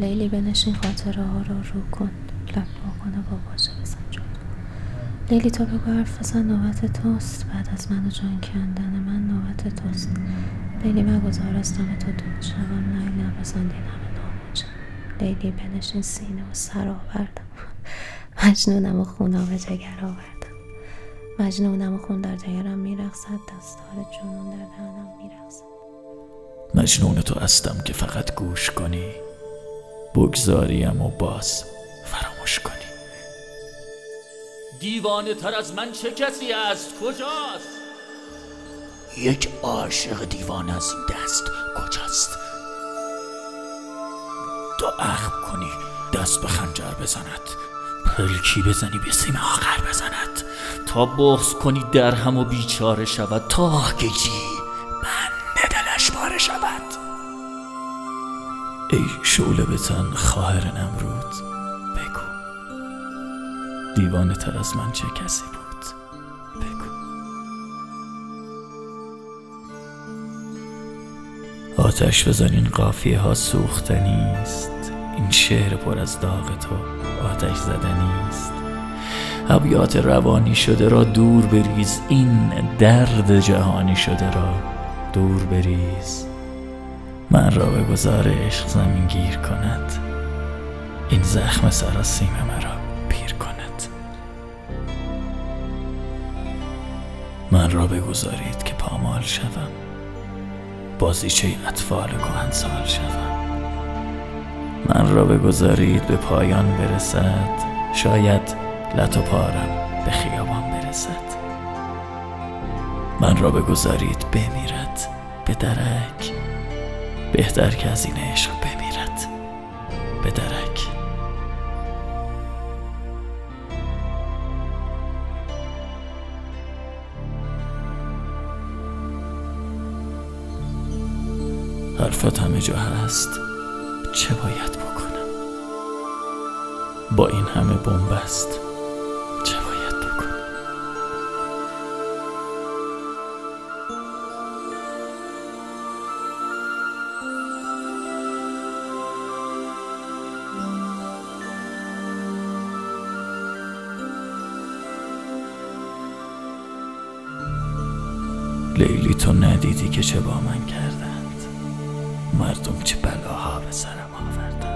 لیلی بنشین خاطره ها رو کن، لب وا کنه با باشه بزن جلو. لیلی تو بگو حرف بزن، نوبت توست. بعد از من و جان کندن من نوبت توست. لیلی مگذار از دم تو دود شوم، نه نبزن دینم ناموجم. لیلی بنشین سینه و سر آوردم، مجنونم و خونا به جگر آوردم. مجنونم و خون در جگرم میرقصد، دستار جنون در دهنم میرقصد. مجنون تو هستم که فقط گوش کنی، بگذاریم و باز فراموش کنی. دیوانه تر از من چه کسی است؟ کجاست؟ یک عاشق دیوانه از این دست کجاست؟ تا اخم کنی دست به خنجر بزند، پلکی بزنی به سیم آخر بزند، تا بغض کنی در هم و بیچاره شود، تا گیجی بند دلش پاره شود. ای شعله به تن خواهر نمرود، بگو دیوانه تر از من چه کسی بود؟ بگو. آتش بزن این قافیه ها سوختنیست، این شعر پر از داغ تو آتش زدنیست. ابیات روانی شده را دور بریز، این درد جهانی شده را دور بریز. من را به گذار عشق زمین گیر کند، این زخم سراسیم مرا پیر کند. من را بگذارید که پامال شوم، بازیچه اطفال کهنسال شوم. من را بگذارید به پایان برسد، شاید لط و پارم به خیابان برسد. من را بگذارید بمیرد به درک، بهتر که از این عشق بمیرد به درک. حرفت همه جا هست، چه باید بکنم؟ با این همه بنبست چه باید بکنم؟ لیلی تو ندیدی که چه با من کردند، مردم چه بلاها به سرم آوردند.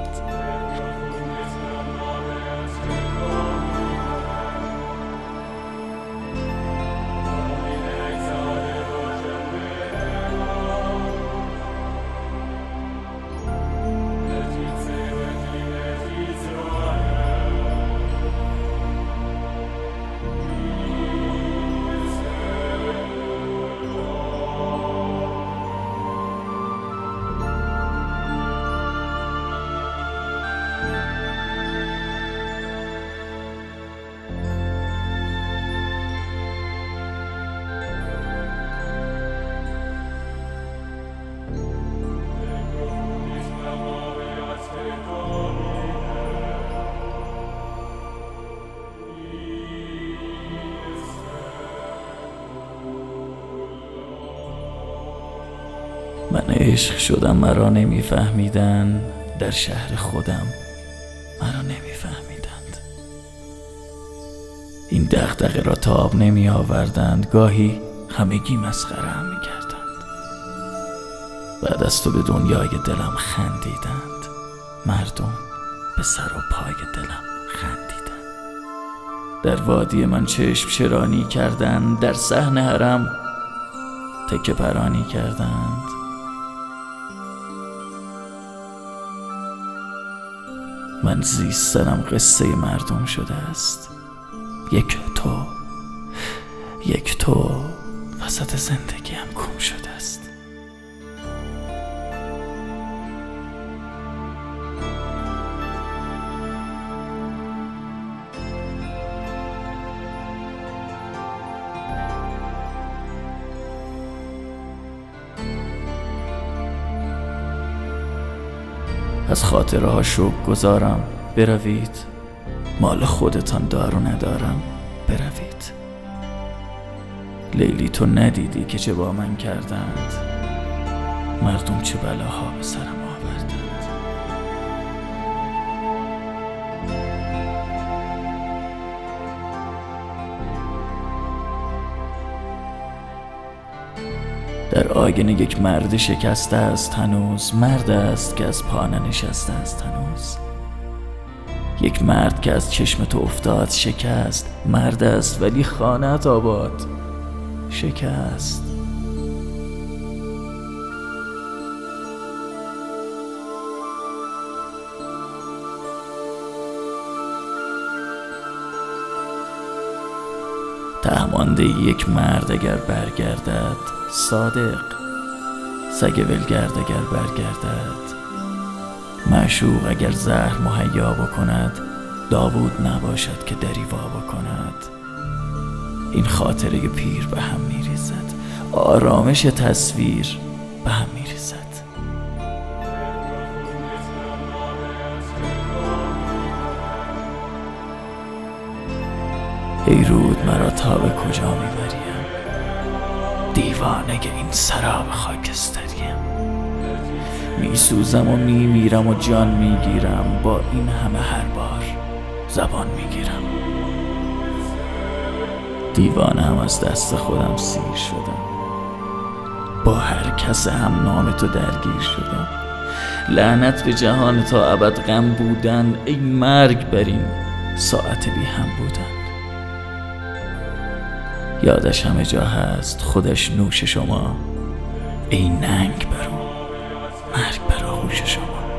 من عشق شدم مرا نمیفهمیدن، در شهر خودم مرا نمیفهمیدند. این دغدغه را تاب نمی آوردند، گاهی همگی مسخره هم می کردند. بعد از تو به دنیای دلم خندیدند، مردم به سر و پای دلم خندیدند. در وادی من چشم چرانی کردند، در صحن حرم تکه پرانی کردند. من زیستنم قصه مردم شده است، یک تو وسط زندگیم گم شده است. از خاطره ها شوق گذارم، بروید، مال خودتان دار و ندارم، بروید. لیلی تو ندیدی که چه با من کردند، مردم چه بلاها به سرم آوردند. در آینه یک مرد شکسته است هنوز، مرد است که از پا ننشسته است هنوز. یک مرد که از چشم تو افتاد شکست، مرد است ولی خانه‌ات آباد شکست. تهمانده یک مرد اگر برگردد صادق، سگ ولگرد اگر برگردد معشوق، اگر زهر مهیا بکند داوود نباشد که دری وا بکند. این خاطره پیر به هم میریزد، آرامش تصویر به هم میریزد. ای رود مرا تا به کجا میبریم، دیوانه این سراب خاکستریم. میسوزم و میمیرم و جان میگیرم، با این همه هر بار زبان میگیرم. دیوانه هم از دست خودم سیر شدم، با هر کس هم نام تو درگیر شدم. لعنت به جهان تا ابد غم بودن، ای مرگ بر این ساعت بی هم بودن. یادش همه جا هست خودش نوش شما، ای ننگ برو مرگ بر آغوش شما.